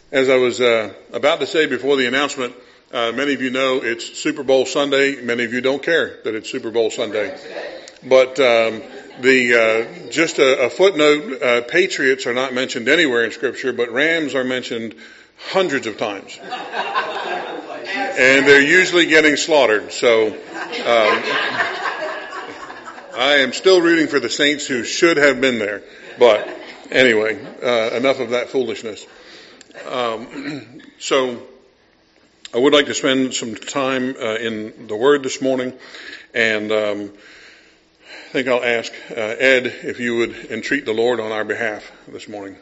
As I was about to say before the announcement, many of you know it's Super Bowl Sunday. Many of you don't care that it's Super Bowl Sunday. But just a footnote, Patriots are not mentioned anywhere in Scripture, but Rams are mentioned hundreds of times. And they're usually getting slaughtered. So I am still rooting for the Saints who should have been there. But anyway, enough of that foolishness. So I would like to spend some time in the Word this morning, and I think I'll ask Ed if you would entreat the Lord on our behalf this morning.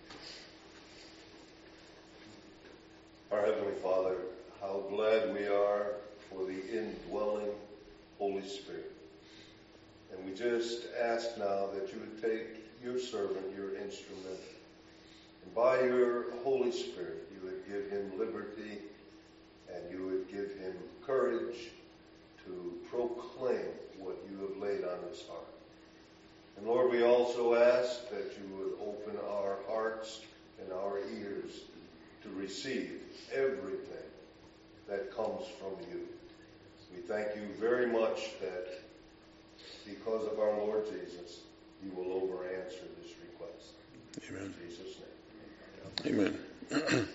Our Heavenly Father, how glad we are for the indwelling Holy Spirit. And we just ask now that you would take your servant, your instrument, and by your Holy Spirit, you would give him liberty and you would give him courage to proclaim what you have laid on his heart. And Lord, we also ask that you would open our hearts and our ears to receive everything that comes from you. We thank you very much that because of our Lord Jesus, you will over-answer this request. Amen. In Jesus' name. Amen.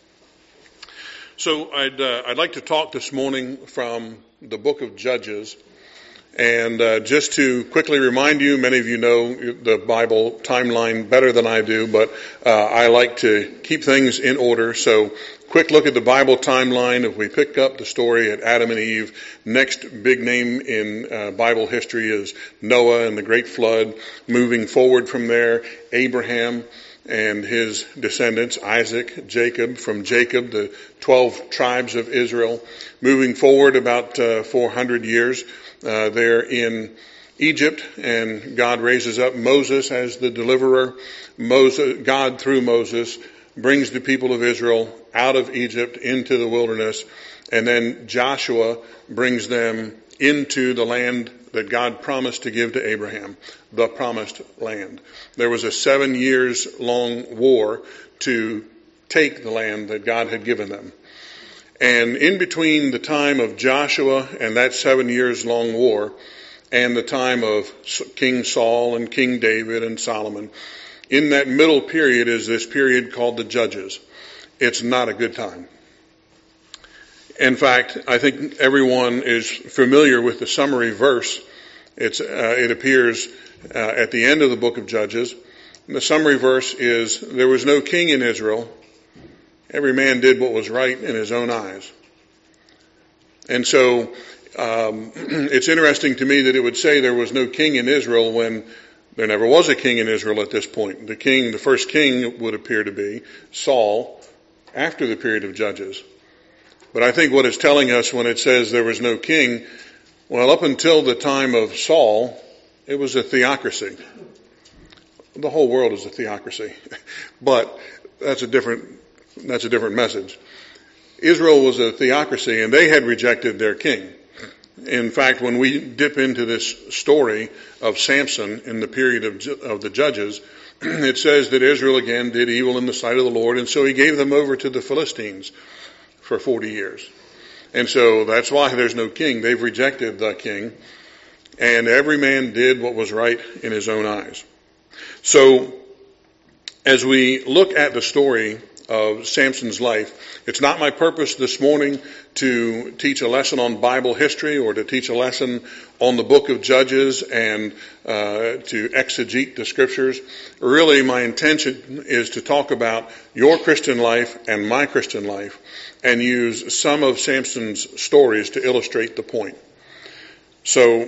So I'd like to talk this morning from the book of Judges. And just to quickly remind you, many of you know the Bible timeline better than I do, but I like to keep things in order. So quick look at the Bible timeline. If we pick up the story at Adam and Eve, next big name in Bible history is Noah and the great flood. Moving forward from there, Abraham and his descendants, Isaac, Jacob. From Jacob, the 12 tribes of Israel. Moving forward about 400 years, they're in Egypt, and God raises up Moses as the deliverer. God, through Moses, brings the people of Israel out of Egypt into the wilderness, and then Joshua brings them into the land that God promised to give to Abraham, the promised land. There was a 7 years long war to take the land that God had given them. And in between the time of Joshua and that 7 years long war and the time of King Saul and King David and Solomon, in that middle period is this period called the Judges. It's not a good time. In fact, I think everyone is familiar with the summary verse. It appears at the end of the book of Judges. And the summary verse is, there was no king in Israel. Every man did what was right in his own eyes. And so it's interesting to me that it would say there was no king in Israel when there never was a king in Israel at this point. The first king would appear to be Saul after the period of Judges. But I think what it's telling us when it says there was no king, well, up until the time of Saul, it was a theocracy. The whole world is a theocracy. But that's a different message. Israel was a theocracy, and they had rejected their king. In fact, when we dip into this story of Samson in the period of the Judges, it says that Israel again did evil in the sight of the Lord, and so he gave them over to the Philistines for 40 years. And so that's why there's no king. They've rejected the king, and every man did what was right in his own eyes. So as we look at the story of Samson's life, it's not my purpose this morning to teach a lesson on Bible history or to teach a lesson on the book of Judges and to exegete the scriptures. Really, my intention is to talk about your Christian life and my Christian life and use some of Samson's stories to illustrate the point. So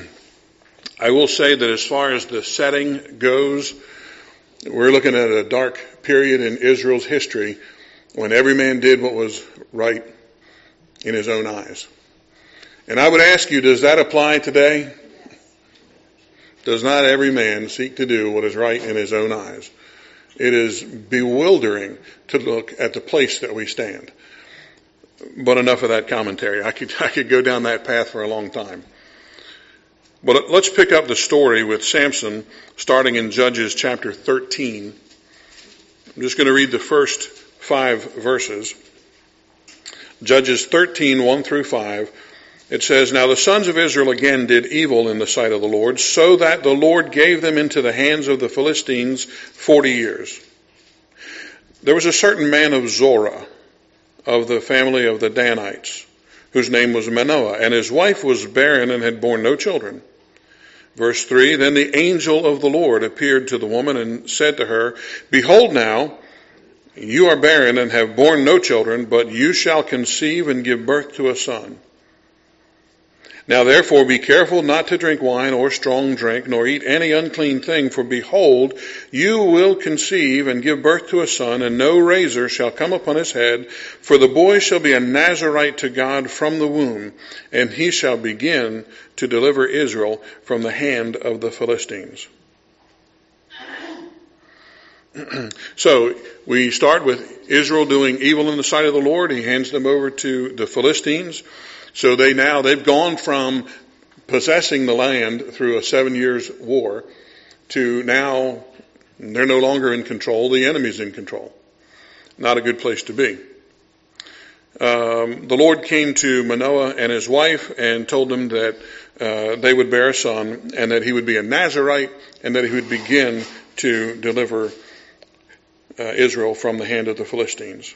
I will say that as far as the setting goes, we're looking at a dark period in Israel's history when every man did what was right in his own eyes. And I would ask you, does that apply today? Does not every man seek to do what is right in his own eyes? It is bewildering to look at the place that we stand. But enough of that commentary. I could go down that path for a long time. But let's pick up the story with Samson, starting in Judges chapter 13. I'm just going to read the first 5 verses. Judges 13, 1 through 5. It says, "Now the sons of Israel again did evil in the sight of the Lord, so that the Lord gave them into the hands of the Philistines 40 years. There was a certain man of Zorah, of the family of the Danites, whose name was Manoah, and his wife was barren and had borne no children." Verse 3, "Then the angel of the Lord appeared to the woman and said to her, Behold now, you are barren and have borne no children, but you shall conceive and give birth to a son. Now therefore be careful not to drink wine or strong drink, nor eat any unclean thing, for behold, you will conceive and give birth to a son, and no razor shall come upon his head, for the boy shall be a Nazarite to God from the womb, and he shall begin to deliver Israel from the hand of the Philistines." So we start with Israel doing evil in the sight of the Lord. He hands them over to the Philistines. So they've gone from possessing the land through a 7 years war to now they're no longer in control. The enemy's in control. Not a good place to be. The Lord came to Manoah and his wife and told them that they would bear a son and that he would be a Nazarite and that he would begin to deliver Israel from the hand of the Philistines.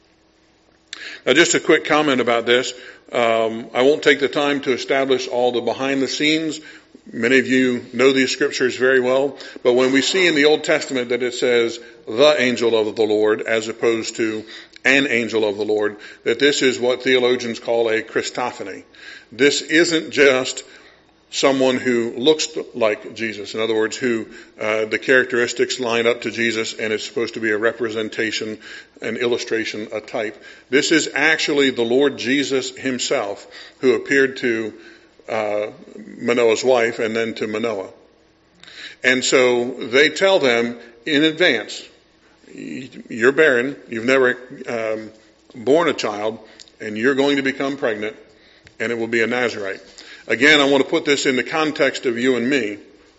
Now, just a quick comment about this. I won't take the time to establish all the behind the scenes. Many of you know these scriptures very well. But when we see in the Old Testament that it says the angel of the Lord as opposed to an angel of the Lord, that this is what theologians call a Christophany. This isn't just someone who looks like Jesus. In other words, who the characteristics line up to Jesus, and it's supposed to be a representation, an illustration, a type. This is actually the Lord Jesus himself who appeared to Manoah's wife and then to Manoah. And so they tell them in advance, you're barren, you've never born a child, and you're going to become pregnant, and it will be a Nazarite. Again, I want to put this in the context of you and me.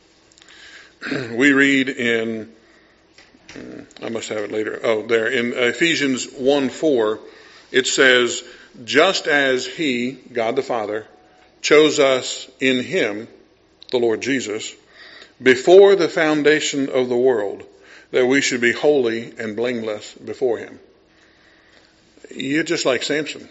We read in, I must have it later. There. In Ephesians 1:4, it says, "Just as he, God the Father, chose us in him," the Lord Jesus, "before the foundation of the world, that we should be holy and blameless before him." You're just like Samson.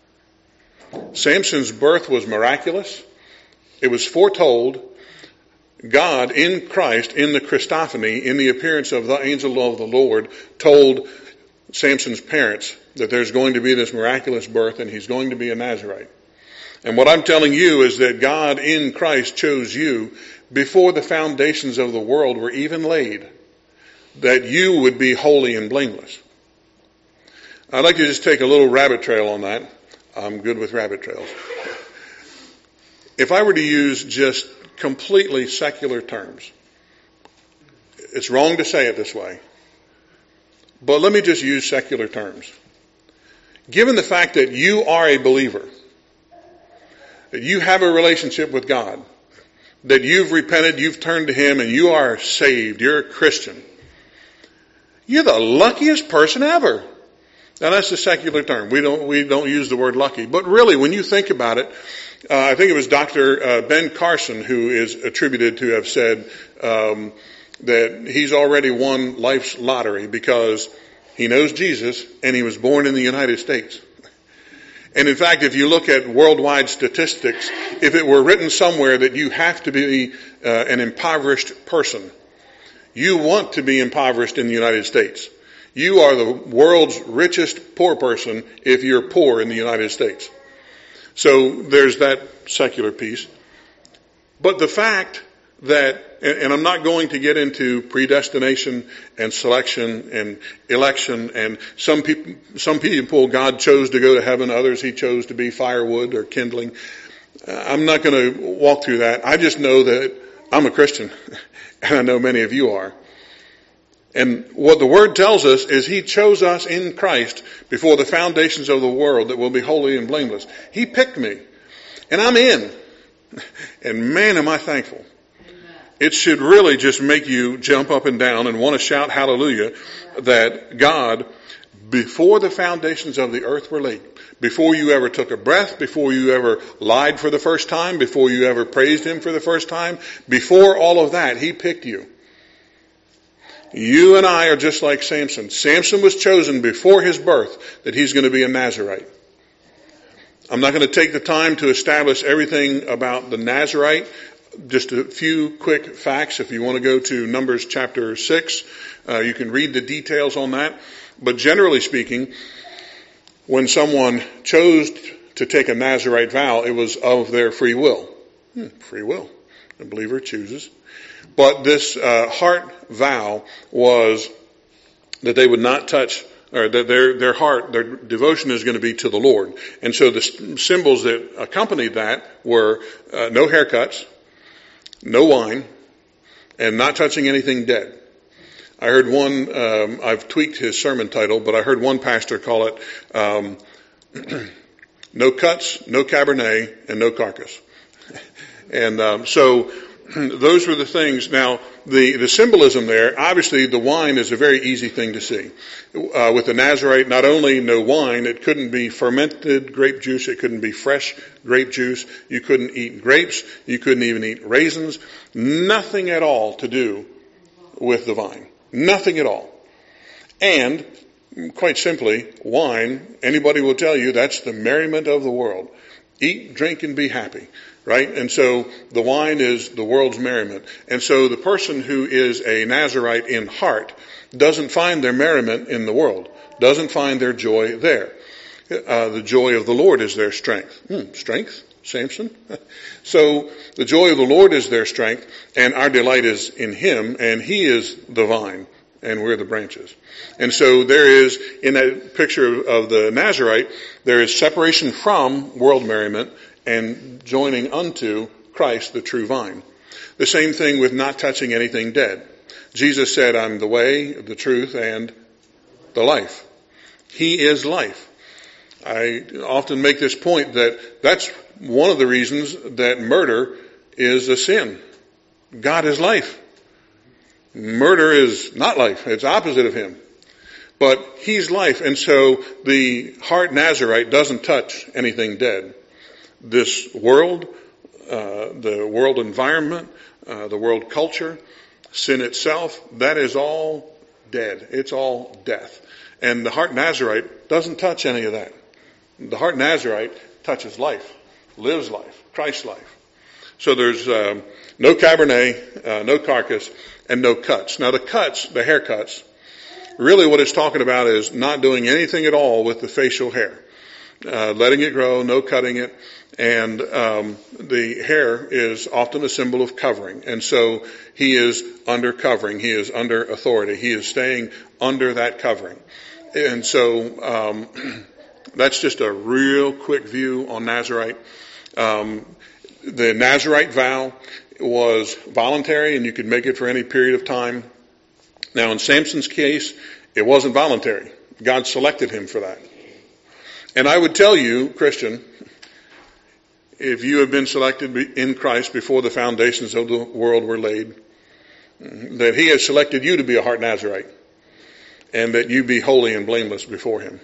Samson's birth was miraculous. It was foretold. God in Christ, in the Christophany, in the appearance of the angel of the Lord, told Samson's parents that there's going to be this miraculous birth and he's going to be a Nazarite. And what I'm telling you is that God in Christ chose you before the foundations of the world were even laid, that you would be holy and blameless. I'd like to just take a little rabbit trail on that. I'm good with rabbit trails. If I were to use just completely secular terms, it's wrong to say it this way, but let me just use secular terms. Given the fact that you are a believer, that you have a relationship with God, that you've repented, you've turned to him, and you are saved, you're a Christian, you're the luckiest person ever. Now that's a secular term. We don't use the word lucky. But really, when you think about it, I think it was Dr. Ben Carson who is attributed to have said that he's already won life's lottery because he knows Jesus and he was born in the United States. And in fact, if you look at worldwide statistics, if it were written somewhere that you have to be an impoverished person, you want to be impoverished in the United States. You are the world's richest poor person if you're poor in the United States. So there's that secular piece. But the fact that, and I'm not going to get into predestination and selection and election, and some people God chose to go to heaven, others he chose to be firewood or kindling. I'm not going to walk through that. I just know that I'm a Christian, and I know many of you are. And what the Word tells us is he chose us in Christ before the foundations of the world that will be holy and blameless. He picked me. And I'm in. And man, am I thankful. It should really just make you jump up and down and want to shout hallelujah that God before the foundations of the earth were laid. Before you ever took a breath, before you ever lied for the first time, before you ever praised him for the first time, before all of that, he picked you. You and I are just like Samson. Samson was chosen before his birth that he's going to be a Nazirite. I'm not going to take the time to establish everything about the Nazirite. Just a few quick facts. If you want to go to Numbers chapter 6, you can read the details on that. But generally speaking, when someone chose to take a Nazirite vow, it was of their free will. Free will. The believer chooses. But this heart vow was that they would not touch, or that their heart, their devotion is going to be to the Lord. And so the symbols that accompanied that were no haircuts, no wine, and not touching anything dead. I heard one, I've tweaked his sermon title, but I heard one pastor call it no cuts, no Cabernet, and no carcass. And so those were the things. Now, the symbolism there, obviously the wine is a very easy thing to see. With the Nazirite, not only no wine, it couldn't be fermented grape juice, it couldn't be fresh grape juice, you couldn't eat grapes, you couldn't even eat raisins, nothing at all to do with the vine. Nothing at all. And, quite simply, wine, anybody will tell you, that's the merriment of the world. Eat, drink, and be happy. Right? And so the wine is the world's merriment. And so the person who is a Nazirite in heart doesn't find their merriment in the world, doesn't find their joy there. The joy of the Lord is their strength. Strength? Samson? So the joy of the Lord is their strength, and our delight is in him, and he is the vine, and we're the branches. And so there is, in that picture of the Nazirite, there is separation from world merriment and joining unto Christ, the true vine. The same thing with not touching anything dead. Jesus said, I'm the way, the truth, and the life. He is life. I often make this point that that's one of the reasons that murder is a sin. God is life. Murder is not life. It's opposite of him. But he's life. And so the heart Nazirite doesn't touch anything dead. This world, the world environment, the world culture, sin itself, that is all dead. It's all death. And the heart Nazirite doesn't touch any of that. The heart Nazirite touches life, lives life, Christ's life. So there's no Cabernet, no carcass, and no cuts. Now the cuts, the haircuts, really what it's talking about is not doing anything at all with the facial hair. Letting it grow, no cutting it. And the hair is often a symbol of covering. And so he is under covering. He is under authority. He is staying under that covering. And so that's just a real quick view on Nazirite. The Nazirite vow was voluntary, and you could make it for any period of time. Now, in Samson's case, it wasn't voluntary. God selected him for that. And I would tell you, Christian, if you have been selected in Christ before the foundations of the world were laid, that he has selected you to be a heart Nazirite, and that you be holy and blameless before him.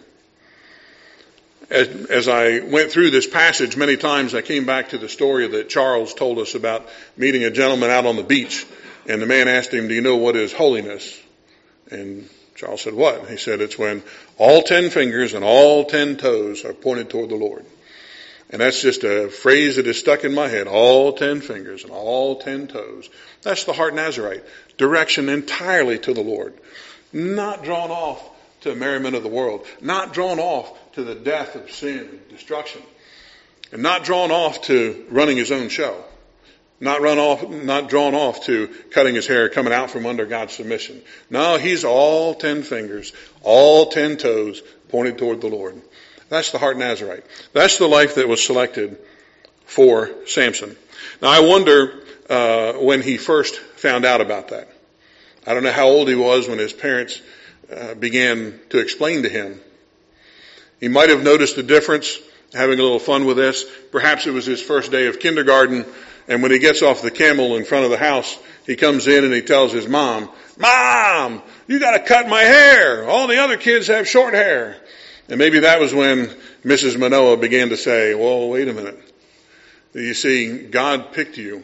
As I went through this passage, many times I came back to the story that Charles told us about meeting a gentleman out on the beach, and the man asked him, do you know what is holiness? And Charles said, what? He said, it's when all 10 fingers and all 10 toes are pointed toward the Lord. And that's just a phrase that is stuck in my head. All 10 fingers and all 10 toes. That's the heart Nazirite. Direction entirely to the Lord. Not drawn off to the merriment of the world. Not drawn off to the death of sin and destruction. And not drawn off to running his own show. Not drawn off to cutting his hair, coming out from under God's submission. No, he's all 10 fingers, all 10 toes pointed toward the Lord. That's the heart Nazirite. That's the life that was selected for Samson. Now I wonder when he first found out about that. I don't know how old he was when his parents began to explain to him. He might have noticed the difference, having a little fun with this. Perhaps it was his first day of kindergarten, and when he gets off the camel in front of the house, he comes in and he tells his mom, Mom, You got to cut my hair. All the other kids have short hair. And maybe that was when Mrs. Manoah began to say, well, wait a minute. You see, God picked you.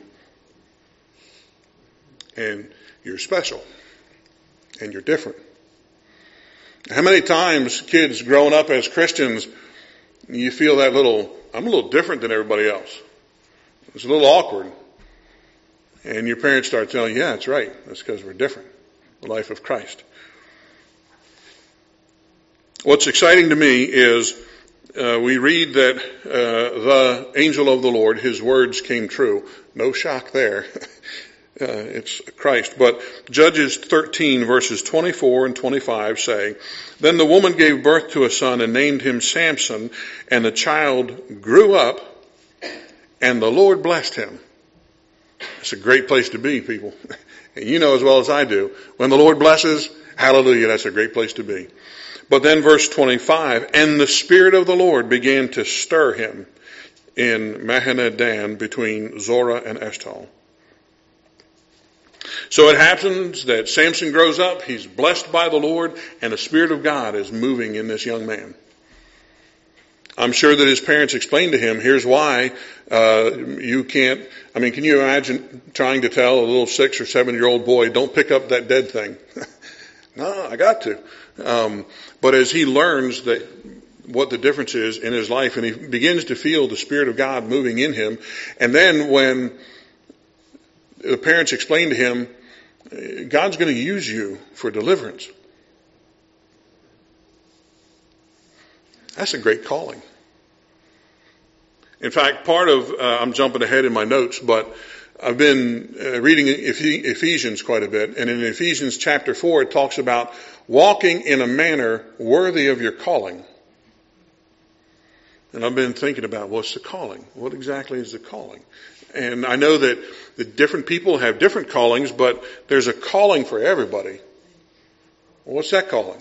And you're special. And you're different. How many times kids growing up as Christians, you feel that I'm a little different than everybody else. It's a little awkward. And your parents start telling you, yeah, that's right. That's because we're different. The life of Christ. What's exciting to me is we read that the angel of the Lord, his words came true. No shock there. It's Christ. But Judges 13 verses 24 and 25 say, Then the woman gave birth to a son and named him Samson, and the child grew up, and the Lord blessed him. It's a great place to be, people. And you know as well as I do, when the Lord blesses, hallelujah, that's a great place to be. But then verse 25, And the Spirit of the Lord began to stir him in Mahaneh-dan between Zorah and Eshtaol. So it happens that Samson grows up, he's blessed by the Lord, and the Spirit of God is moving in this young man. I'm sure that his parents explained to him, here's why you can't, can you imagine trying to tell a little 6 or 7-year-old boy, don't pick up that dead thing? No, I got to. But as he learns that what the difference is in his life, and he begins to feel the Spirit of God moving in him, and then when the parents explain to him, God's going to use you for deliverance. That's a great calling. In fact, part of, I'm jumping ahead in my notes, but I've been reading Ephesians quite a bit. And in Ephesians chapter 4, it talks about walking in a manner worthy of your calling. And I've been thinking about what's the calling? What exactly is the calling? And I know that the different people have different callings, but there's a calling for everybody. Well, what's that calling?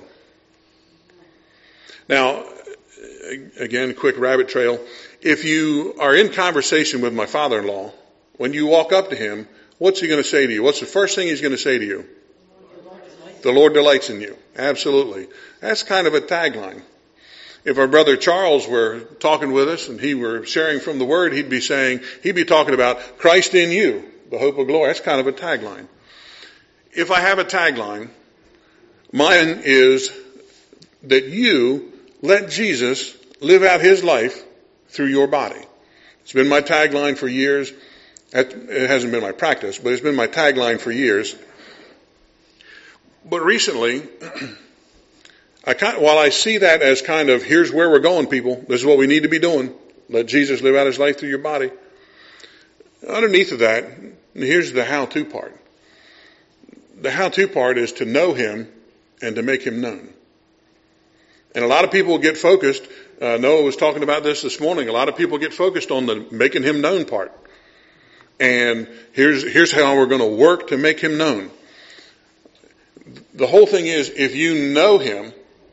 Now, again, quick rabbit trail. If you are in conversation with my father-in-law, when you walk up to him, what's he going to say to you? What's the first thing he's going to say to you? The Lord delights in you. Absolutely. That's kind of a tagline. If our brother Charles were talking with us and he were sharing from the Word, he'd be talking about Christ in you, the hope of glory. That's kind of a tagline. If I have a tagline, mine is that you let Jesus live out his life through your body. It's been my tagline for years. It hasn't been my practice, but it's been my tagline for years. But recently, while I see that as kind of, here's where we're going, people. This is what we need to be doing. Let Jesus live out his life through your body. Underneath of that, here's the how-to part. The how-to part is to know him and to make him known. And a lot of people get focused. Noah was talking about this morning. A lot of people get focused on the making him known part. And here's how we're going to work to make him known. The whole thing is, if you know him,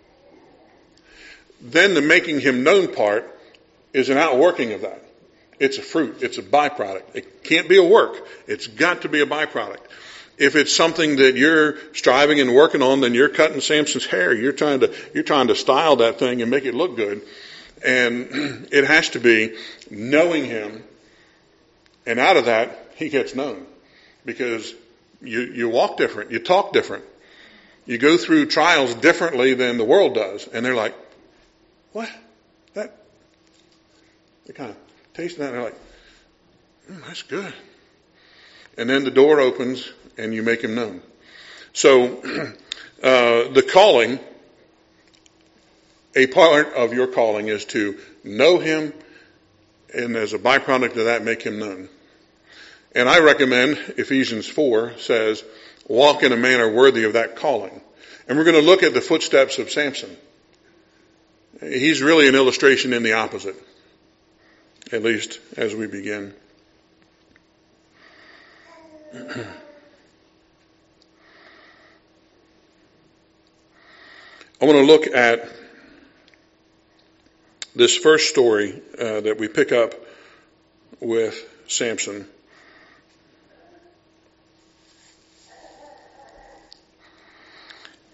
then the making him known part is an outworking of that. It's a fruit. It's a byproduct. It can't be a work. It's got to be a byproduct. If it's something that you're striving and working on, then you're cutting Samson's hair. You're trying to style that thing and make it look good. And it has to be knowing him. And out of that, he gets known. Because you walk different. You talk different. You go through trials differently than the world does. And they're like, what? They kind of taste that and they're like, that's good. And then the door opens and you make him known. So, the calling, a part of your calling is to know him, and as a byproduct of that, make him known. And I recommend Ephesians 4 says, walk in a manner worthy of that calling. And we're going to look at the footsteps of Samson. He's really an illustration in the opposite, at least as we begin. I want to look at this first story that we pick up with Samson.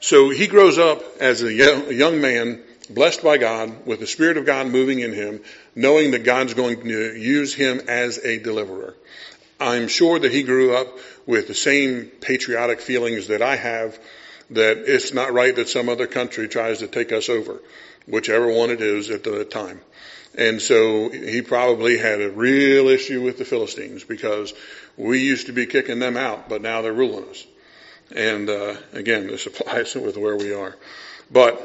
So he grows up as a young man, blessed by God, with the Spirit of God moving in him, knowing that God's going to use him as a deliverer. I'm sure that he grew up with the same patriotic feelings that I have, that it's not right that some other country tries to take us over, whichever one it is at the time. And so he probably had a real issue with the Philistines, because we used to be kicking them out, but now they're ruling us. And again, this applies with where we are. But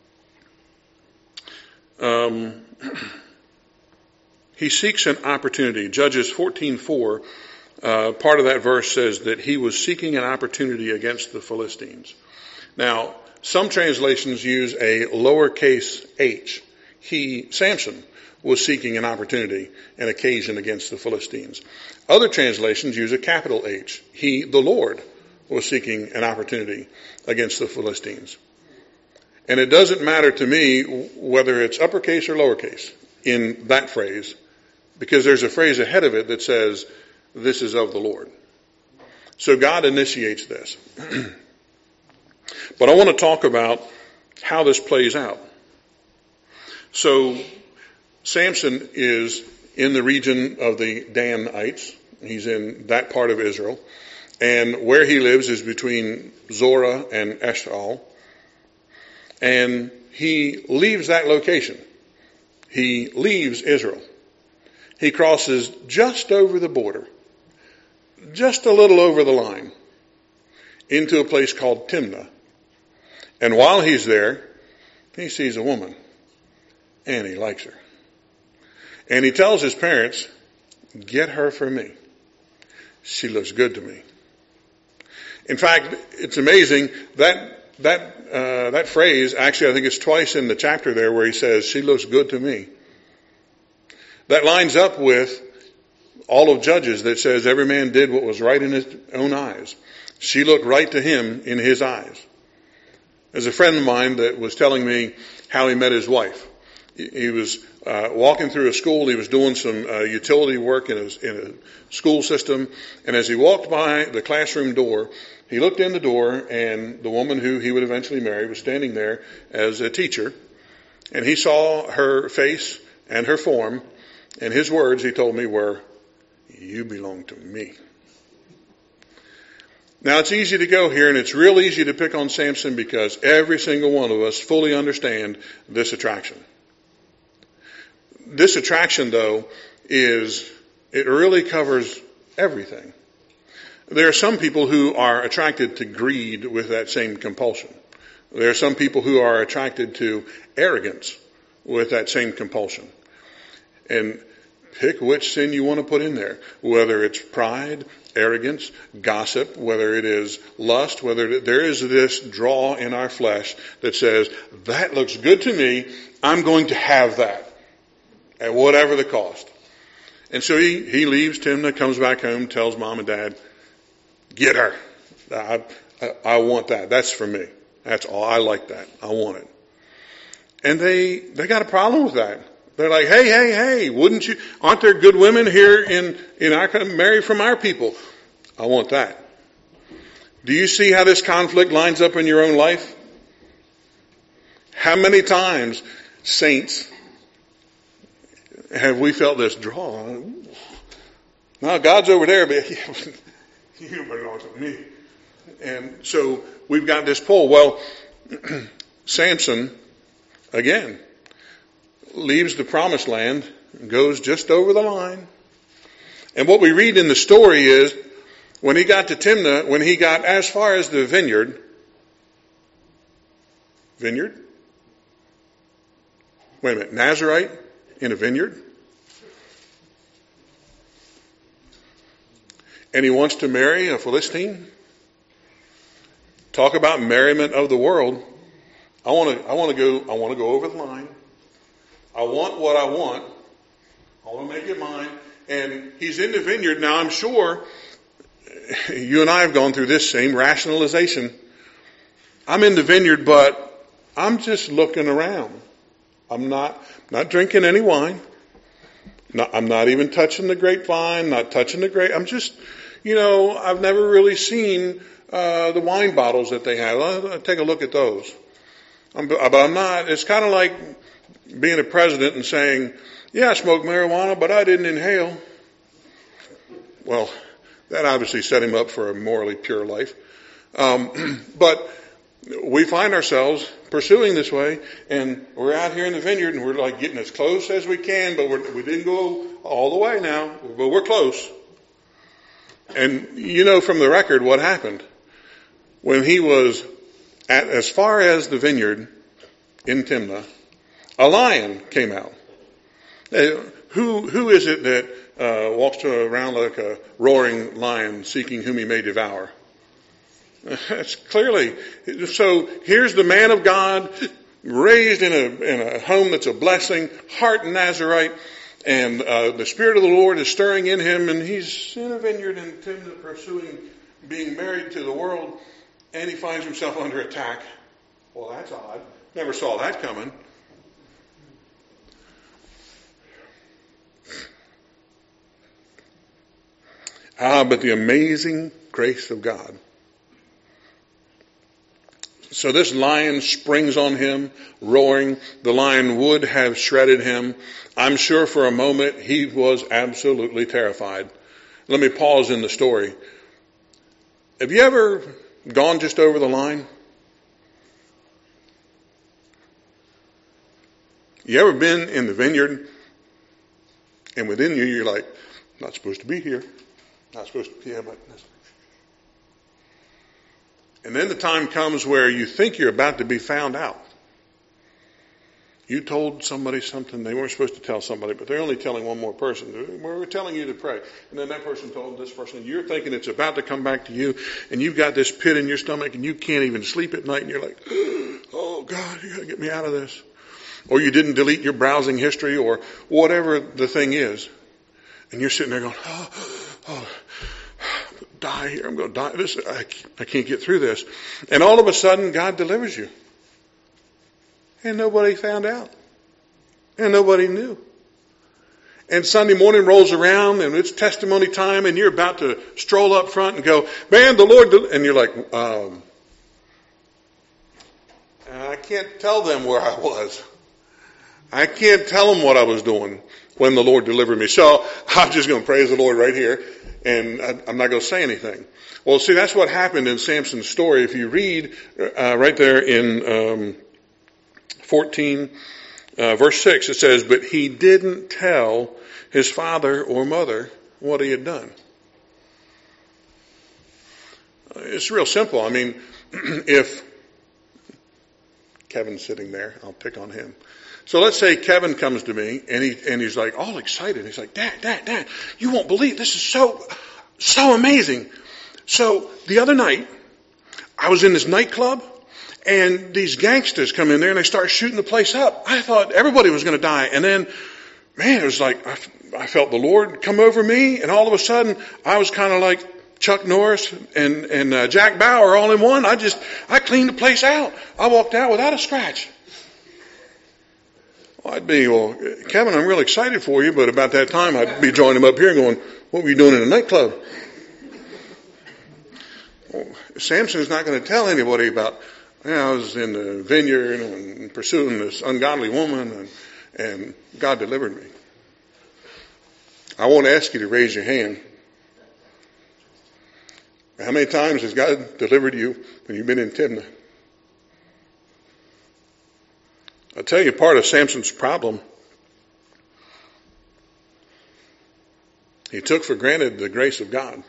he seeks an opportunity. Judges 14:4, part of that verse says that he was seeking an opportunity against the Philistines. Now, some translations use a lowercase h. Samson, was seeking an opportunity, an occasion against the Philistines. Other translations use a capital H. He, the Lord, was seeking an opportunity against the Philistines. And it doesn't matter to me whether it's uppercase or lowercase in that phrase, because there's a phrase ahead of it that says, this is of the Lord. So God initiates this. But I want to talk about how this plays out. So Samson is in the region of the Danites. He's in that part of Israel. And where he lives is between Zorah and Eshtaol. And he leaves that location. He leaves Israel. He crosses just over the border, just a little over the line, into a place called Timnah. And while he's there, he sees a woman, and he likes her. And he tells his parents, get her for me. She looks good to me. In fact, it's amazing that phrase, actually I think it's twice in the chapter there where he says, she looks good to me. That lines up with all of Judges that says every man did what was right in his own eyes. She looked right to him in his eyes. There's a friend of mine that was telling me how he met his wife. He was walking through a school. He was doing some utility work in a school system. And as he walked by the classroom door, he looked in the door, and the woman who he would eventually marry was standing there as a teacher. And he saw her face and her form. And his words, he told me, were, you belong to me. Now, it's easy to go here, and it's real easy to pick on Samson because every single one of us fully understand this attraction. This attraction, though, it really covers everything. There are some people who are attracted to greed with that same compulsion. There are some people who are attracted to arrogance with that same compulsion. And pick which sin you want to put in there, whether it's pride, arrogance, gossip, whether it is lust, there is this draw in our flesh that says, that looks good to me, I'm going to have that at whatever the cost. And so he leaves Timnah, comes back home, tells mom and dad, get her. I want that. That's for me. That's all. I like that. I want it. And they got a problem with that. They're like, hey, aren't there good women here in our country, married from our people? I want that. Do you see how this conflict lines up in your own life? How many times, saints, have we felt this draw? No, God's over there, but you belong to me. And so we've got this pull. Well, Samson, again, leaves the promised land, goes just over the line. And what we read in the story is, when he got to Timnah, when he got as far as the vineyard? Wait a minute, Nazarite in a vineyard? And he wants to marry a Philistine? Talk about merriment of the world. I want to go over the line. I want what I want. I want to make it mine. And he's in the vineyard. Now, I'm sure you and I have gone through this same rationalization. I'm in the vineyard, but I'm just looking around. I'm not drinking any wine. I'm not even touching the grapevine, not touching the grape. I'm just, I've never really seen the wine bottles that they have. I'll take a look at those. But I'm not. It's kind of like being a president and saying, yeah, I smoked marijuana, but I didn't inhale. Well, that obviously set him up for a morally pure life. But we find ourselves pursuing this way, and we're out here in the vineyard, and we're like getting as close as we can, but we didn't go all the way now, but we're close. And you know from the record what happened. When he was as far as the vineyard in Timnah, a lion came out. Who is it that walks around like a roaring lion seeking whom he may devour? That's clearly. So here's the man of God, raised in a home that's a blessing, heart Nazarite, and the Spirit of the Lord is stirring in him, and he's in a vineyard in Timnah pursuing being married to the world, and he finds himself under attack. Well, that's odd. Never saw that coming. But the amazing grace of God. So this lion springs on him, roaring. The lion would have shredded him. I'm sure for a moment he was absolutely terrified. Let me pause in the story. Have you ever gone just over the line? You ever been in the vineyard and within you you're like, not supposed to be here. Not supposed to be here, but... And then the time comes where you think you're about to be found out. You told somebody something they weren't supposed to tell somebody, but they're only telling one more person. We're telling you to pray. And then that person told this person. You're thinking it's about to come back to you, and you've got this pit in your stomach, and you can't even sleep at night, and you're like, oh God, you got to get me out of this. Or you didn't delete your browsing history, or whatever the thing is. And you're sitting there going, die here. I'm going to die. I can't get through this. And all of a sudden, God delivers you. And nobody found out. And nobody knew. And Sunday morning rolls around, and it's testimony time, and you're about to stroll up front and go, man, the Lord... And you're like, I can't tell them where I was. I can't tell them what I was doing when the Lord delivered me. So I'm just going to praise the Lord right here. And I'm not going to say anything. Well, see, that's what happened in Samson's story. If you read right there in 14, verse 6, it says, but he didn't tell his father or mother what he had done. It's real simple. I mean, if Kevin's sitting there, I'll pick on him. So let's say Kevin comes to me and he's like all excited. He's like, Dad, you won't believe this is so amazing. So the other night I was in this nightclub and these gangsters come in there and they start shooting the place up. I thought everybody was going to die. And then, man, it was like I felt the Lord come over me, and all of a sudden I was kind of like Chuck Norris and Jack Bauer all in one. I cleaned the place out. I walked out without a scratch. I'd be, well, Kevin, I'm real excited for you, but about that time I'd be joining him up here and going, what were you doing in a nightclub? Well, Samson's not going to tell anybody about, I was in the vineyard and pursuing this ungodly woman, and God delivered me. I won't ask you to raise your hand. How many times has God delivered you when you've been in Timnah? I'll tell you part of Samson's problem. He took for granted the grace of God.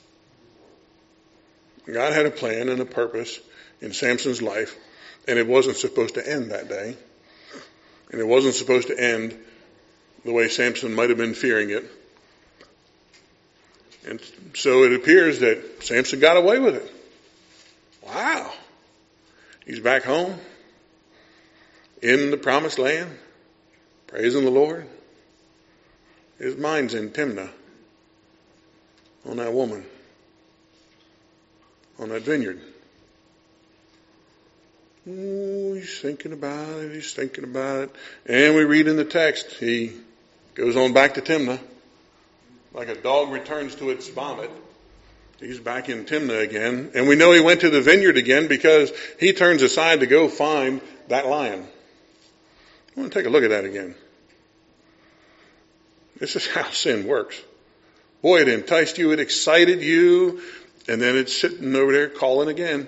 God had a plan and a purpose in Samson's life, and it wasn't supposed to end that day. And it wasn't supposed to end the way Samson might have been fearing it. And so it appears that Samson got away with it. Wow. He's back home in the promised land, praising the Lord. His mind's in Timnah, on that woman, on that vineyard. Ooh, he's thinking about it. And we read in the text, he goes on back to Timnah, like a dog returns to its vomit. He's back in Timnah again. And we know he went to the vineyard again because he turns aside to go find that lion. I want to take a look at that again. This is how sin works. Boy, it enticed you, it excited you, and then it's sitting over there calling again.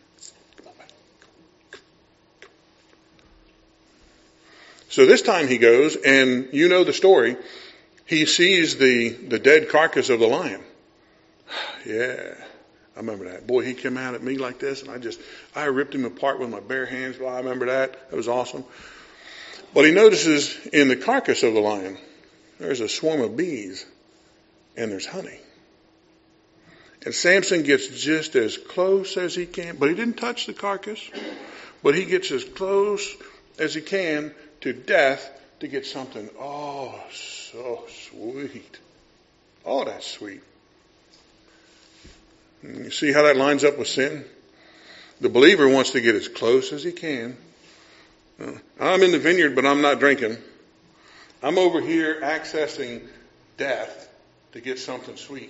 So this time he goes, and you know the story. He sees the dead carcass of the lion. Yeah, I remember that. Boy, he came out at me like this, and I ripped him apart with my bare hands. Well, I remember that. That was awesome. But he notices in the carcass of the lion, there's a swarm of bees, and there's honey. And Samson gets just as close as he can, but he didn't touch the carcass, but he gets as close as he can to death to get something, oh, so sweet. Oh, that's sweet. You see how that lines up with sin? The believer wants to get as close as he can. I'm in the vineyard, but I'm not drinking. I'm over here accessing death to get something sweet.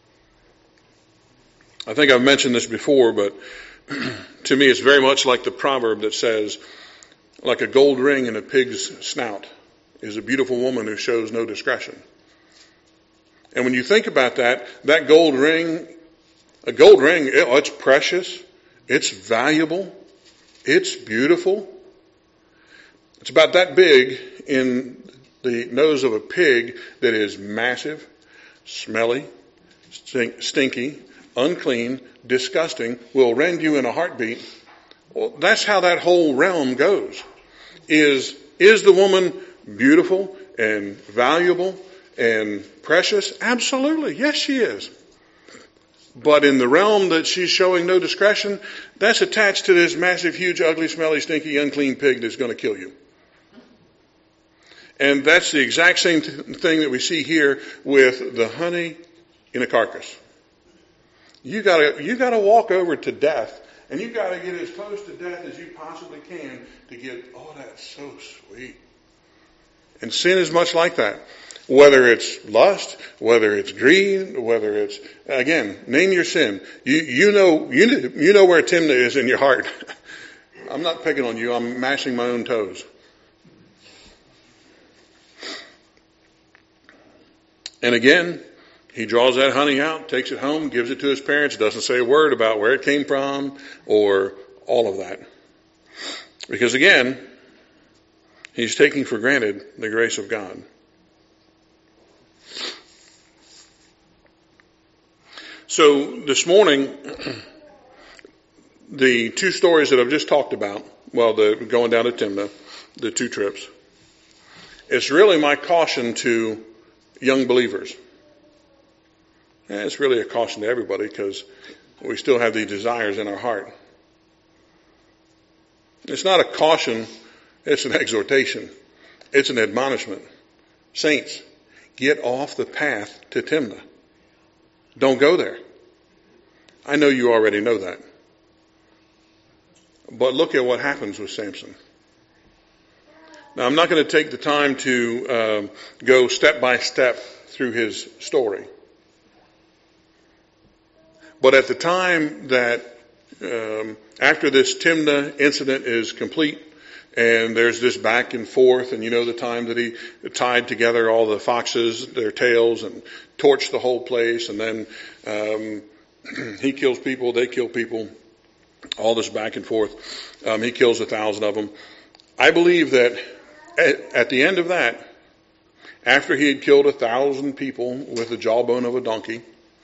I think I've mentioned this before, but to me it's very much like the proverb that says, like a gold ring in a pig's snout is a beautiful woman who shows no discretion. And when you think about that gold ring, it's precious, it's valuable, it's beautiful. It's about that big in the nose of a pig that is massive, smelly, stinky, unclean, disgusting, will rend you in a heartbeat. Well, that's how that whole realm goes. Is the woman beautiful and valuable and precious? Absolutely. Yes, she is. But in the realm that she's showing no discretion, that's attached to this massive, huge, ugly, smelly, stinky, unclean pig that's going to kill you. And that's the exact same thing that we see here with the honey in a carcass. You gotta walk over to death, and you gotta get as close to death as you possibly can to get, oh, that's so sweet. And sin is much like that. Whether it's lust, whether it's greed, whether it's, again, name your sin. You know where Timnah is in your heart. I'm not picking on you. I'm mashing my own toes. And again, he draws that honey out, takes it home, gives it to his parents, doesn't say a word about where it came from or all of that. Because again, he's taking for granted the grace of God. So this morning, the two stories that I've just talked about, the going down to Timnah, the two trips, it's really my caution to young believers. And it's really a caution to everybody because we still have these desires in our heart. It's not a caution, it's an exhortation. It's an admonishment. Saints, get off the path to Timnah. Don't go there. I know you already know that. But look at what happens with Samson. Now, I'm not going to take the time to go step by step through his story. But at the time that after this Timnah incident is complete, and there's this back and forth, and you know the time that he tied together all the foxes, their tails, and torched the whole place, and then he kills people, they kill people, all this back and forth. He kills 1,000 of them. I believe that at the end of that, after he had killed 1,000 people with the jawbone of a donkey,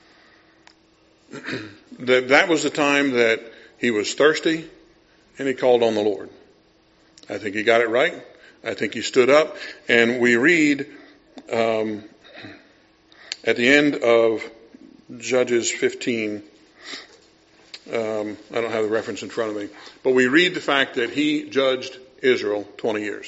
that was the time that he was thirsty and he called on the Lord. I think he got it right. I think he stood up, and we read at the end of Judges 15, I don't have the reference in front of me, but we read the fact that he judged Israel 20 years.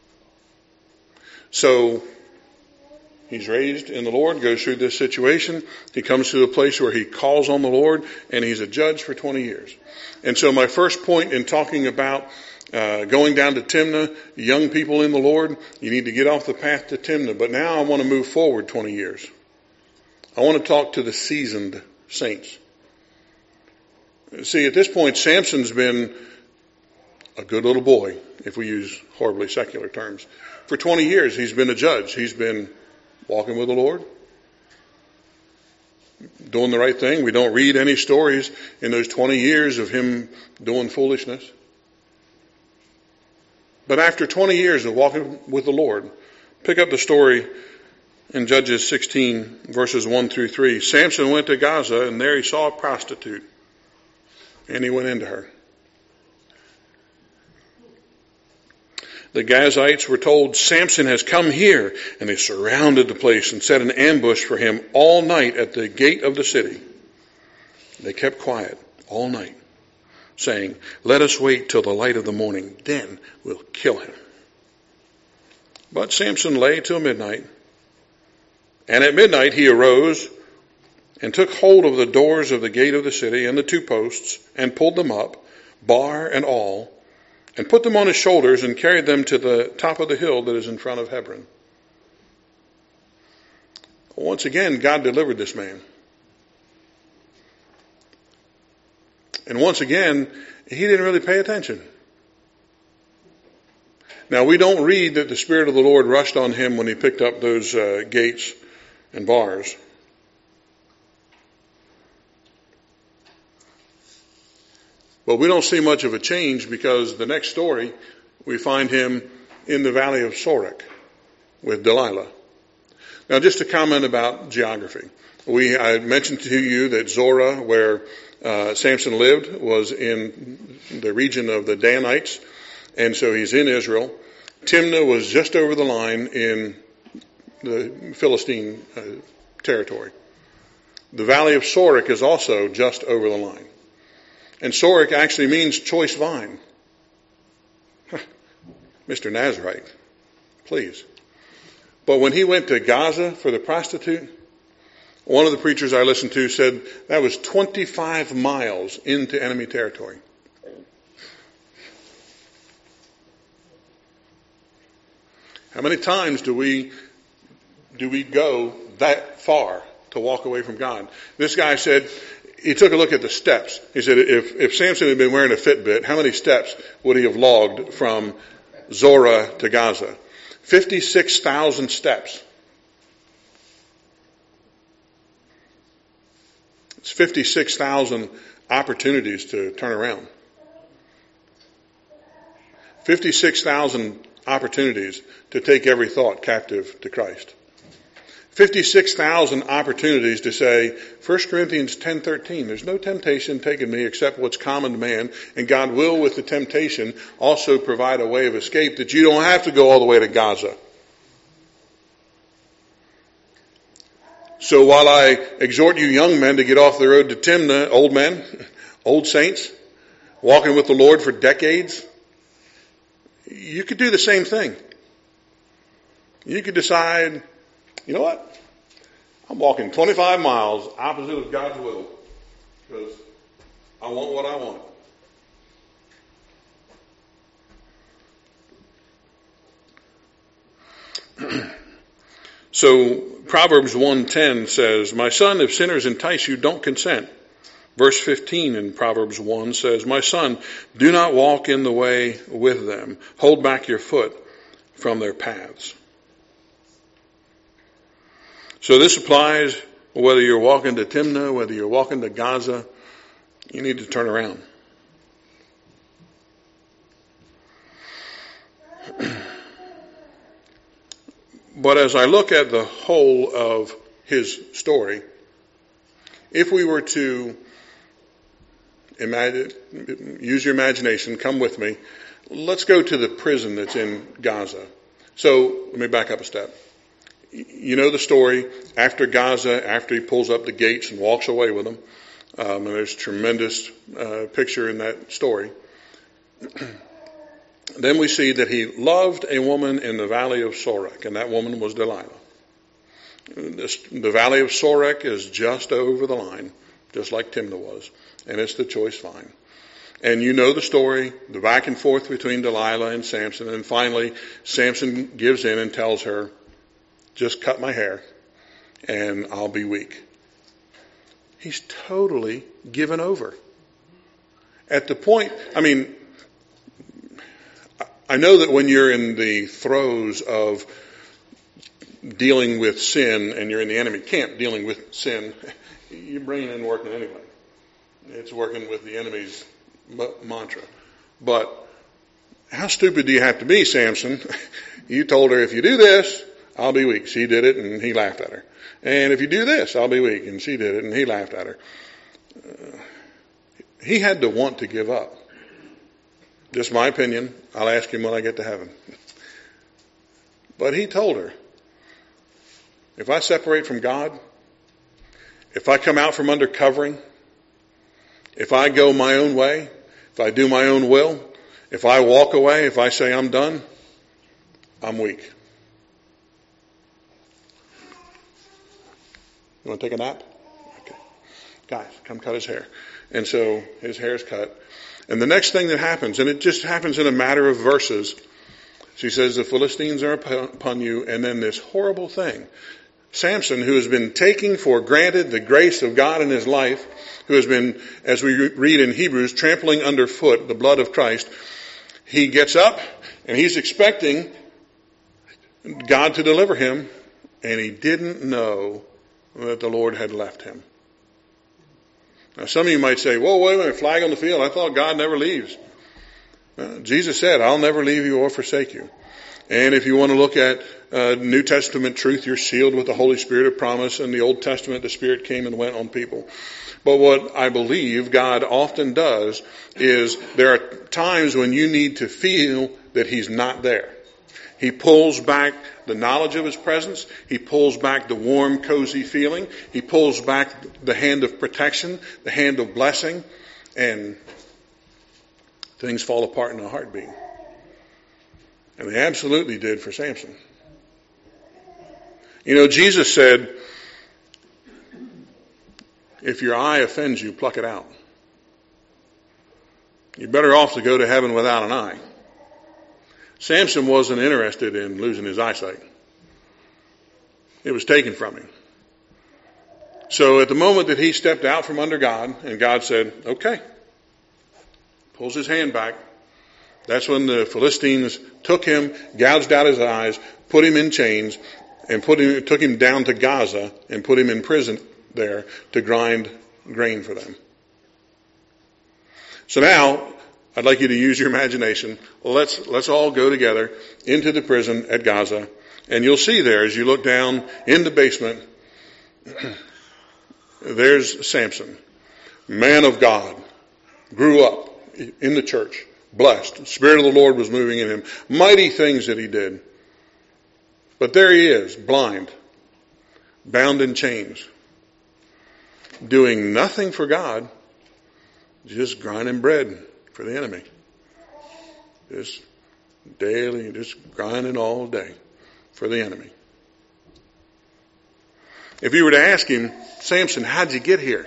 So he's raised in the Lord, goes through this situation. He comes to a place where he calls on the Lord, and he's a judge for 20 years. And so my first point in talking about going down to Timnah, young people in the Lord, you need to get off the path to Timnah. But now I want to move forward 20 years. I want to talk to the seasoned saints. See, at this point, Samson's been a good little boy, if we use horribly secular terms. For 20 years, he's been a judge. He's been walking with the Lord, doing the right thing. We don't read any stories in those 20 years of him doing foolishness. But after 20 years of walking with the Lord, pick up the story in Judges 16, verses 1 through 3. Samson went to Gaza, and there he saw a prostitute, and he went into her. The Gazites were told, Samson has come here, and they surrounded the place and set an ambush for him all night at the gate of the city. They kept quiet all night, saying, let us wait till the light of the morning, then we'll kill him. But Samson lay till midnight, and at midnight he arose and took hold of the doors of the gate of the city and the two posts, and pulled them up, bar and all, and put them on his shoulders and carried them to the top of the hill that is in front of Hebron. Once again, God delivered this man. And once again, he didn't really pay attention. Now, we don't read that the Spirit of the Lord rushed on him when he picked up those gates and bars. But we don't see much of a change, because the next story, we find him in the valley of Sorek with Delilah. Now, just to comment about geography. I mentioned to you that Zorah, where Samson lived, was in the region of the Danites, and so he's in Israel. Timnah was just over the line in the Philistine territory. The valley of Sorek is also just over the line. And Sorek actually means choice vine. Mr. Nazarite, please. But when he went to Gaza for the prostitute, one of the preachers I listened to said that was 25 miles into enemy territory. How many times do we go that far to walk away from God? This guy said, he took a look at the steps. He said if Samson had been wearing a Fitbit, how many steps would he have logged from Zorah to Gaza? 56,000 steps. It's 56,000 opportunities to turn around. 56,000 opportunities to take every thought captive to Christ. 56,000 opportunities to say, 1 Corinthians 10:13, there's no temptation taken me except what's common to man, and God will with the temptation also provide a way of escape that you don't have to go all the way to Gaza. So while I exhort you young men to get off the road to Timnah, old men, old saints, walking with the Lord for decades, you could do the same thing. You could decide, you know what? I'm walking 25 miles opposite of God's will because I want what I want. So Proverbs 1:10 says, my son, if sinners entice you, don't consent. Verse 15 in Proverbs 1 says, my son, do not walk in the way with them. Hold back your foot from their paths. So this applies whether you're walking to Timnah, whether you're walking to Gaza, you need to turn around. But as I look at the whole of his story, if we were to use your imagination, come with me, let's go to the prison that's in Gaza. So let me back up a step. You know the story. After Gaza, after he pulls up the gates and walks away with them, and there's a tremendous picture in that story. Then we see that he loved a woman in the valley of Sorek, and that woman was Delilah. The valley of Sorek is just over the line, just like Timnah was, and it's the choice vine. And you know the story, the back and forth between Delilah and Samson, and finally Samson gives in and tells her, just cut my hair and I'll be weak. He's totally given over. At the point, I mean, I know that when you're in the throes of dealing with sin and you're in the enemy camp dealing with sin, your brain isn't working anyway. It's working with the enemy's mantra. But how stupid do you have to be, Samson? You told her, if you do this, I'll be weak. She did it, and he laughed at her. And if you do this, I'll be weak. And she did it, and he laughed at her. He had to want to give up. Just my opinion. I'll ask him when I get to heaven. But he told her, if I separate from God, if I come out from under covering, if I go my own way, if I do my own will, if I walk away, if I say I'm done, I'm weak. You want to take a nap? Okay. Guys, come cut his hair. And so his hair's cut. And the next thing that happens, and it just happens in a matter of verses, she says, the Philistines are upon you, and then this horrible thing. Samson, who has been taking for granted the grace of God in his life, who has been, as we read in Hebrews, trampling underfoot the blood of Christ, he gets up and he's expecting God to deliver him, and he didn't know that the Lord had left him. Now some of you might say, whoa, wait a minute, flag on the field. I thought God never leaves. Jesus said, I'll never leave you or forsake you. And if you want to look at New Testament truth, you're sealed with the Holy Spirit of promise. In the Old Testament, the Spirit came and went on people. But what I believe God often does is there are times when you need to feel that He's not there. He pulls back the knowledge of His presence. He pulls back the warm, cozy feeling. He pulls back the hand of protection, the hand of blessing, and things fall apart in a heartbeat. And they absolutely did for Samson. You know, Jesus said, if your eye offends you, pluck it out. You're better off to go to heaven without an eye. Samson wasn't interested in losing his eyesight. It was taken from him. So at the moment that he stepped out from under God, and God said, okay, pulls his hand back, that's when the Philistines took him, gouged out his eyes, put him in chains, and took him down to Gaza and put him in prison there to grind grain for them. So now, I'd like you to use your imagination. Let's all go together into the prison at Gaza, and you'll see there as you look down in the basement, there's Samson, man of God, grew up in the church, blessed. The Spirit of the Lord was moving in him. Mighty things that he did. But there he is, blind, bound in chains, doing nothing for God, just grinding bread for the enemy. Just daily, just grinding all day for the enemy. If you were to ask him, Samson, how'd you get here?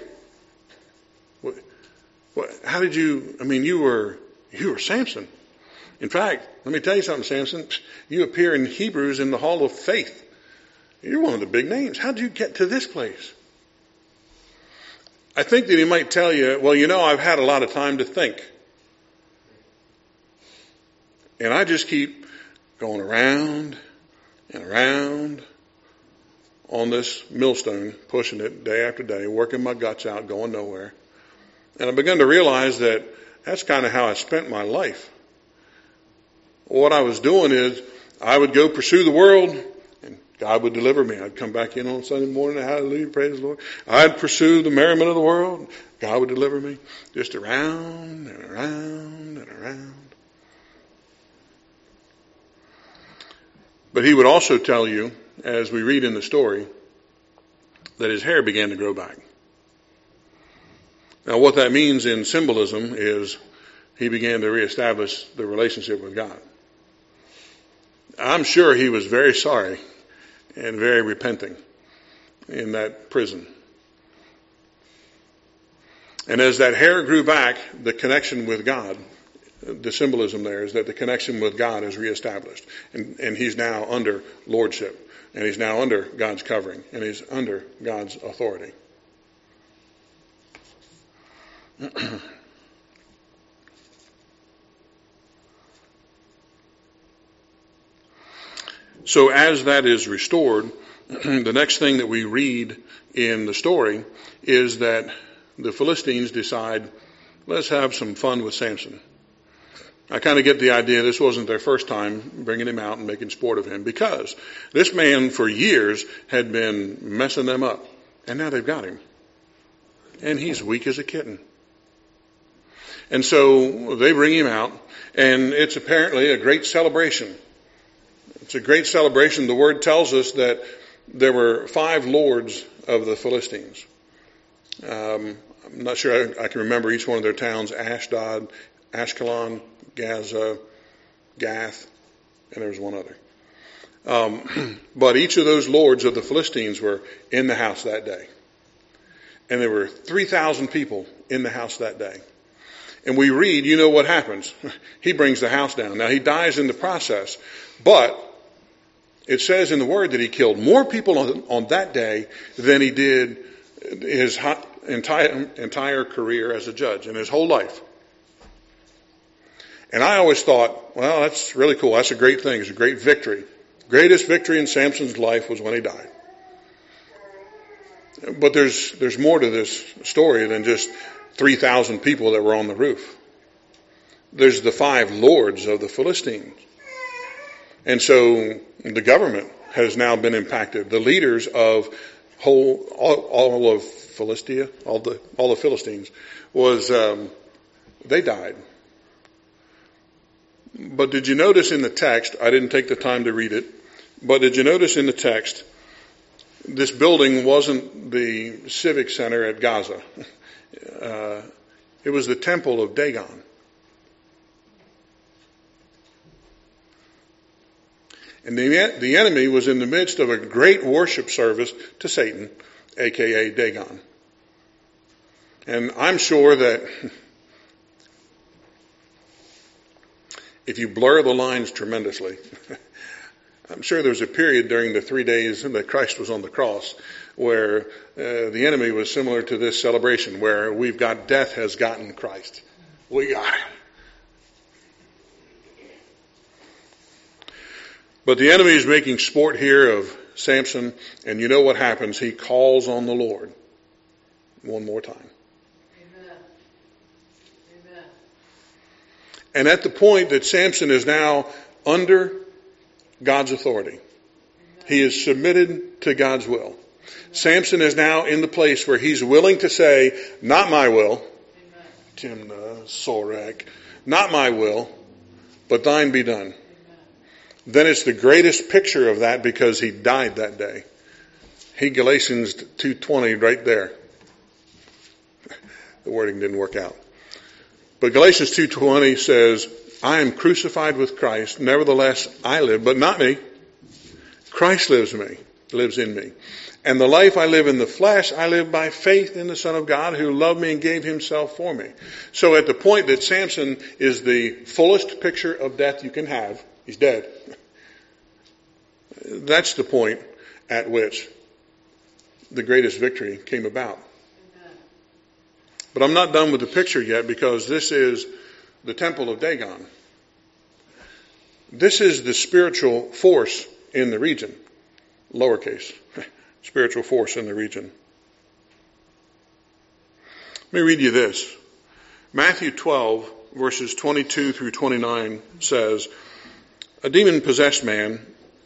How did you, you were Samson. In fact, let me tell you something, Samson. You appear in Hebrews in the Hall of Faith. You're one of the big names. How'd you get to this place? I think that he might tell you, well, I've had a lot of time to think. And I just keep going around and around on this millstone, pushing it day after day, working my guts out, going nowhere. And I began to realize that that's kind of how I spent my life. What I was doing is I would go pursue the world and God would deliver me. I'd come back in on Sunday morning, hallelujah, praise the Lord. I'd pursue the merriment of the world. God would deliver me. Just around and around and around. But he would also tell you, as we read in the story, that his hair began to grow back. Now what that means in symbolism is he began to reestablish the relationship with God. I'm sure he was very sorry and very repenting in that prison. And as that hair grew back, the connection with God, the symbolism there is that the connection with God is reestablished. And he's now under lordship. And he's now under God's covering. And he's under God's authority. So as that is restored, the next thing that we read in the story is that the Philistines decide, let's have some fun with Samson. I kind of get the idea this wasn't their first time bringing him out and making sport of him, because this man for years had been messing them up, and now they've got him. And he's weak as a kitten. And so they bring him out, and it's apparently a great celebration. It's a great celebration. The word tells us that there were 5 lords of the Philistines. I'm not sure I can remember each one of their towns: Ashdod, Ashkelon, Gaza, Gath, and there was one other. But each of those lords of the Philistines were in the house that day. And there were 3,000 people in the house that day. And we read, you know what happens. He brings the house down. Now, he dies in the process, but it says in the word that he killed more people on that day than he did his entire career as a judge, in his whole life. And I always thought, well, that's really cool. That's a great thing. It's a great victory. Greatest victory in Samson's life was when he died. But there's more to this story than just 3,000 people that were on the roof. There's the 5 lords of the Philistines. And so the government has now been impacted. The leaders of all of Philistia, all the Philistines, they died. But did you notice in the text, I didn't take the time to read it, but did you notice in the text, this building wasn't the civic center at Gaza. It was the temple of Dagon. And the enemy was in the midst of a great worship service to Satan, a.k.a. Dagon. And I'm sure that if you blur the lines tremendously, I'm sure there was a period during the 3 days that Christ was on the cross where the enemy was similar to this celebration, where we've got death has gotten Christ. We got him. But the enemy is making sport here of Samson, and you know what happens? He calls on the Lord one more time. Amen. Amen. And at the point that Samson is now under God's authority, Amen. he is submitted to God's will. Amen. Samson is now in the place where he's willing to say, not my will, Amen. Timnah, Sorek, not my will, but thine be done. Then it's the greatest picture of that because he died that day. Galatians 2:20 right there. The wording didn't work out. But Galatians 2:20 says, I am crucified with Christ. Nevertheless, I live, but not me. Christ lives in me. And the life I live in the flesh, I live by faith in the Son of God who loved me and gave himself for me. So at the point that Samson is the fullest picture of death you can have, he's dead. That's the point at which the greatest victory came about. Amen. But I'm not done with the picture yet, because this is the temple of Dagon. This is the spiritual force in the region. Lowercase. Spiritual force in the region. Let me read you this. Matthew 12, verses 22 through 29 says, a demon-possessed man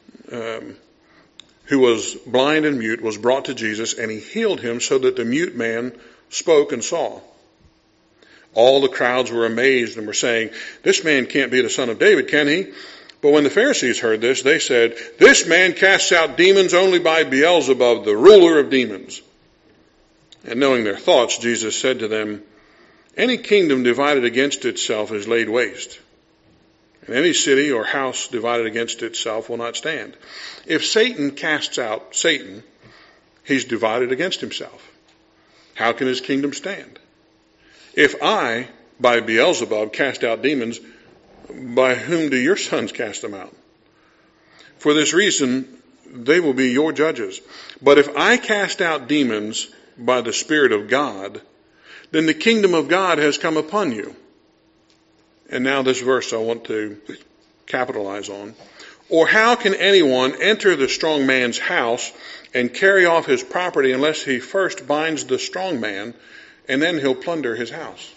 who was blind and mute was brought to Jesus, and he healed him so that the mute man spoke and saw. All the crowds were amazed and were saying, this man can't be the son of David, can he? But when the Pharisees heard this, they said, this man casts out demons only by Beelzebub, the ruler of demons. And knowing their thoughts, Jesus said to them, any kingdom divided against itself is laid waste. And any city or house divided against itself will not stand. If Satan casts out Satan, he's divided against himself. How can his kingdom stand? If I, by Beelzebub, cast out demons, by whom do your sons cast them out? For this reason, they will be your judges. But if I cast out demons by the Spirit of God, then the kingdom of God has come upon you. And now this verse I want to capitalize on. Or how can anyone enter the strong man's house and carry off his property unless he first binds the strong man, and then he'll plunder his house?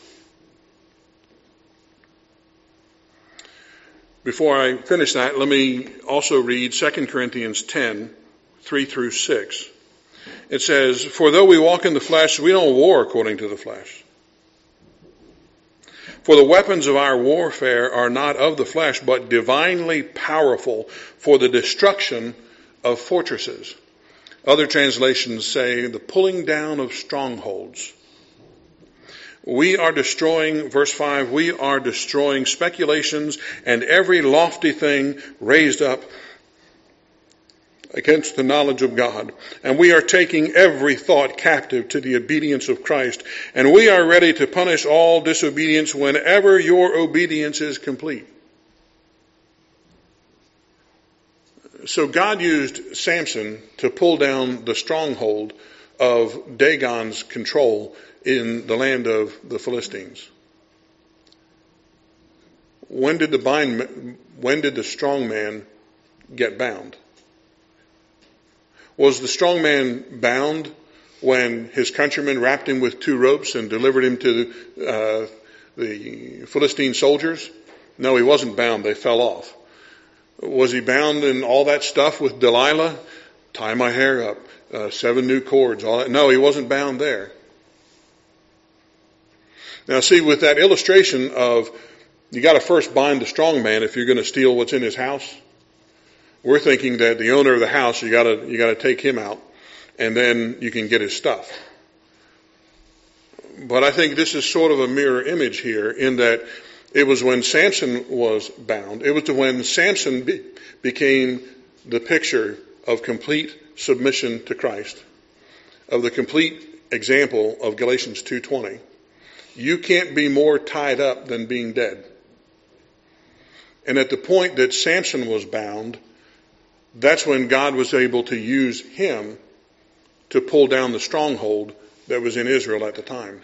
Before I finish that, let me also read 2 Corinthians 10, 3 through 6. It says, "For though we walk in the flesh, we don't war according to the flesh. For the weapons of our warfare are not of the flesh, but divinely powerful for the destruction of fortresses." Other translations say the pulling down of strongholds. We are destroying, verse 5, we are destroying speculations and every lofty thing raised up against the knowledge of God. And we are taking every thought captive to the obedience of Christ. And we are ready to punish all disobedience whenever your obedience is complete. So God used Samson to pull down the stronghold of Dagon's control in the land of the Philistines. When did the strong man get bound? Was the strong man bound when his countrymen wrapped him with 2 ropes and delivered him to the Philistine soldiers? No, he wasn't bound. They fell off. Was he bound in all that stuff with Delilah? Tie my hair up, 7 new cords, all that. No, he wasn't bound there. Now see, with that illustration of you got to first bind the strong man if you're going to steal what's in his house, we're thinking that the owner of the house, you got to take him out, and then you can get his stuff. But I think this is sort of a mirror image here, in that it was when Samson was bound. It was when Samson became the picture of complete submission to Christ, of the complete example of Galatians 2:20. You can't be more tied up than being dead. And at the point that Samson was bound, that's when God was able to use him to pull down the stronghold that was in Israel at the time.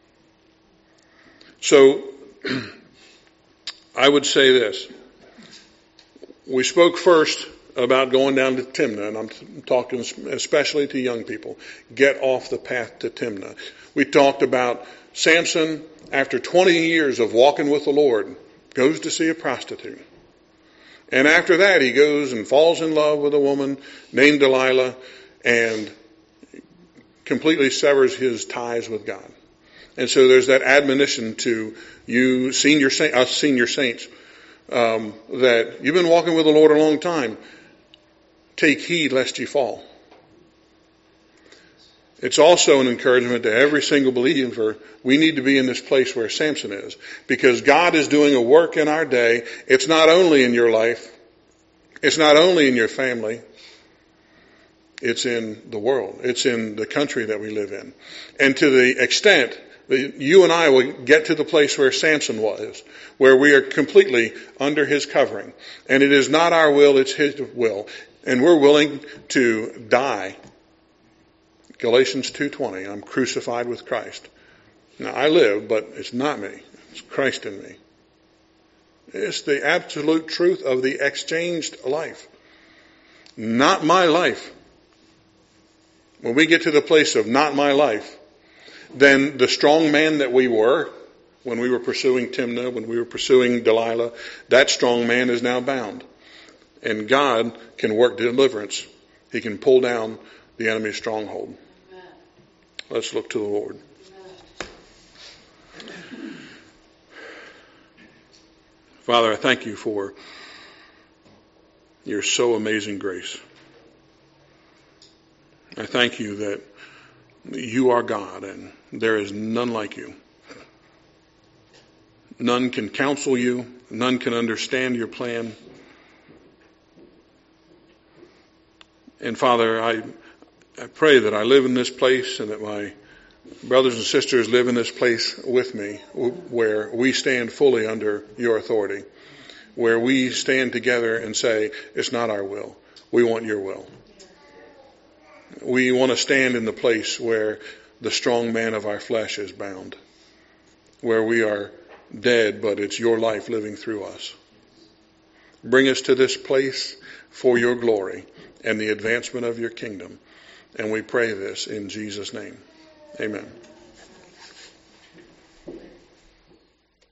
So I would say this. We spoke first about going down to Timnah, and I'm talking especially to young people. Get off the path to Timnah. We talked about Samson, after 20 years of walking with the Lord, goes to see a prostitute. And after that, he goes and falls in love with a woman named Delilah and completely severs his ties with God. And so there's that admonition to you us senior saints, that you've been walking with the Lord a long time. Take heed lest you fall. It's also an encouragement to every single believer. We need to be in this place where Samson is, because God is doing a work in our day. It's not only in your life. It's not only in your family. It's in the world. It's in the country that we live in. And to the extent that you and I will get to the place where Samson was, where we are completely under his covering. And it is not our will, it's his will. And we're willing to die. Galatians 2:20, I'm crucified with Christ. Now I live, but it's not me. It's Christ in me. It's the absolute truth of the exchanged life. Not my life. When we get to the place of not my life, then the strong man that we were when we were pursuing Timnah, when we were pursuing Delilah, that strong man is now bound. And God can work deliverance. He can pull down the enemy's stronghold. Amen. Let's look to the Lord. Amen. Father, I thank you for your so amazing grace. I thank you that you are God and there is none like you. None can counsel you. None can understand your plan. And Father, I pray that I live in this place and that my brothers and sisters live in this place with me, where we stand fully under your authority, where we stand together and say, it's not our will. We want your will. We want to stand in the place where the strong man of our flesh is bound. where we are dead, but it's your life living through us. Bring us to this place for your glory and the advancement of your kingdom. And we pray this in Jesus' name. Amen.